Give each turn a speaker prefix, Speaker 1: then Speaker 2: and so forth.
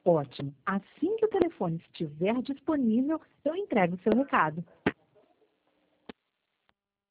Speaker 1: Ótimo. Assim que o telefone estiver disponível, eu entrego o seu recado.